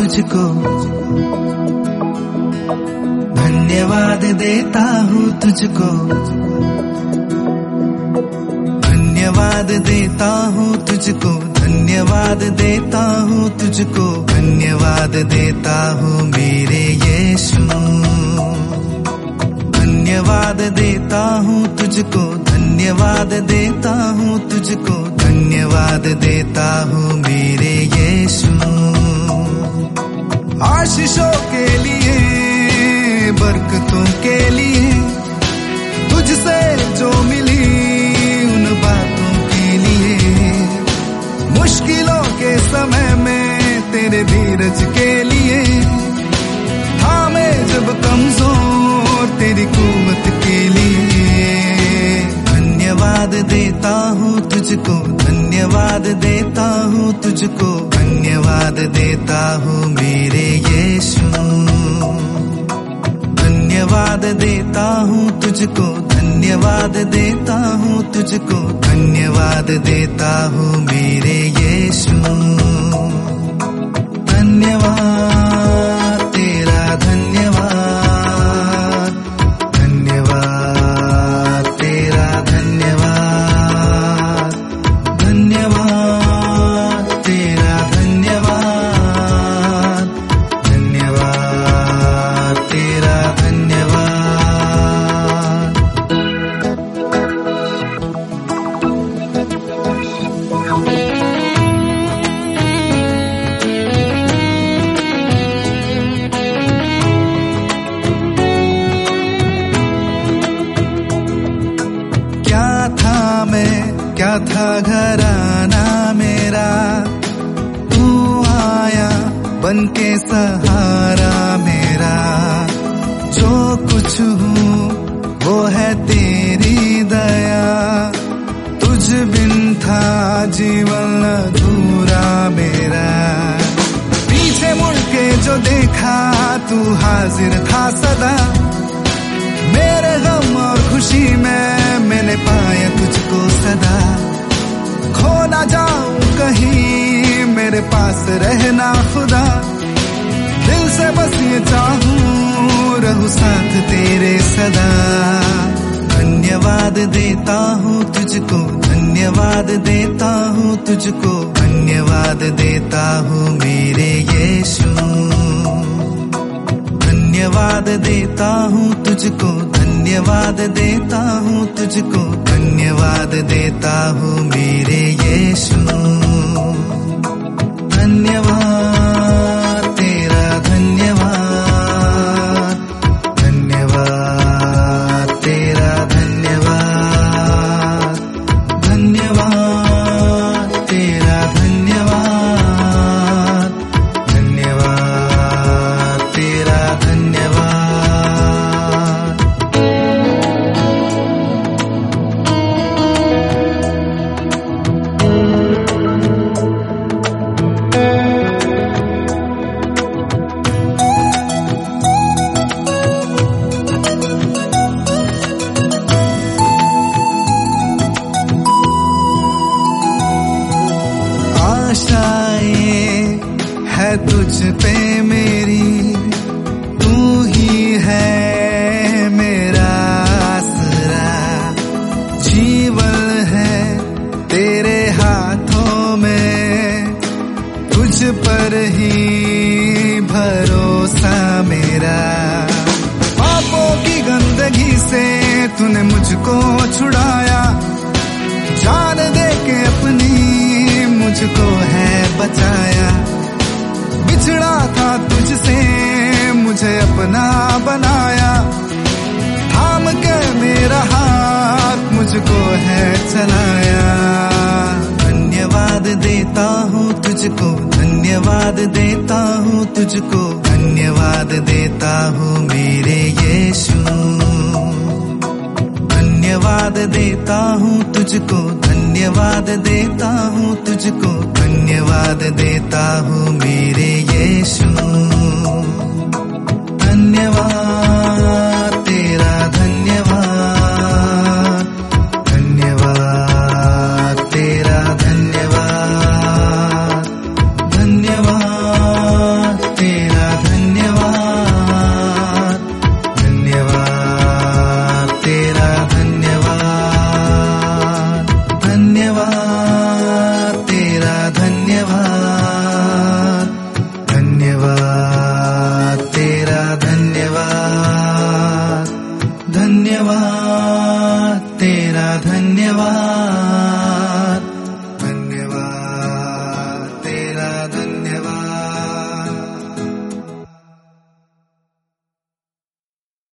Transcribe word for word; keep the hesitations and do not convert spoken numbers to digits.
तुझको, धन्यवाद देता हूँ तुझको, धन्यवाद देता हूँ तुझको, धन्यवाद देता हूँ तुझको, धन्यवाद देता हूँ मेरे यीशु। धन्यवाद देता हूँ तुझको, धन्यवाद देता हूँ तुझको, धन्यवाद देता हूँ मेरे यीशु। आशीषों के लिए, बरकतों के लिए, तुझसे जो मिली उन बातों के लिए, मुश्किलों के समय में तेरे धीरज के लिए, थामे जब कमजोर तेरी कुव्वत के लिए। धन्यवाद देता हूँ तुझको, धन्यवाद देता हूँ तुझको, धन्यवाद देता हूँ मेरे यीशु। धन्यवाद देता हूँ तुझको, धन्यवाद देता हूँ तुझको, धन्यवाद देता हूँ मेरे यीशु। धन्यवाद तेरा, धन्यवाद, धन्यवाद तेरा, धन्यवाद, धन्यवाद तेरा, धन्यवाद, धन्यवाद तेरा, धन्यवाद। क्या था घराना मेरा, तू आया बनके सहारा मेरा। जो कुछ हूँ वो है तेरी दया, तुझ बिन था जीवन अधूरा मेरा। पीछे मुड़ के जो देखा तू हाजिर था सदा, मेरे गम और खुशी में मैंने पाया तुझको सदा। खो ना जाऊं कहीं, मेरे पास रहना खुदा, दिल से बस ये चाहूं रहूं साथ तेरे सदा। धन्यवाद देता हूँ तुझको, धन्यवाद देता हूँ तुझको, धन्यवाद देता हूँ मेरे यीशु। धन्यवाद देता हूँ तुझको, धन्यवाद देता हूँ तुझको, धन्यवाद देता हूँ मेरे यीशु। धन्यवाद तेरा, धन्यवाद, धन्यवाद तेरा, धन्यवाद, धन्यवाद तेरा, धन्यवाद, धन्यवाद तेरा, धन्यवाद। आशाएं है तुझ पे मेरी, तू ही है मेरा आसरा। जीवन है तेरे हाथों में, तुझ पर ही भरोसा मेरा। पापों की गंदगी से तूने मुझको छुड़ाया, जान दे के अपनी मुझको है बचाया। बिछड़ा था तुझसे मुझे अपना बनाया, थाम के मेरा हाथ मुझको है चलाया। धन्यवाद देता हूँ तुझको, धन्यवाद देता हूँ तुझको, धन्यवाद देता हूँ मेरे यीशु। धन्यवाद देता हूँ तुझको, धन्यवाद देता हूँ तुझको, धन्यवाद देता हूँ मेरे यीशु। धन्यवाद तेरा, धन्यवाद, धन्यवाद तेरा, धन्यवाद, धन्यवाद। धन्यवाद।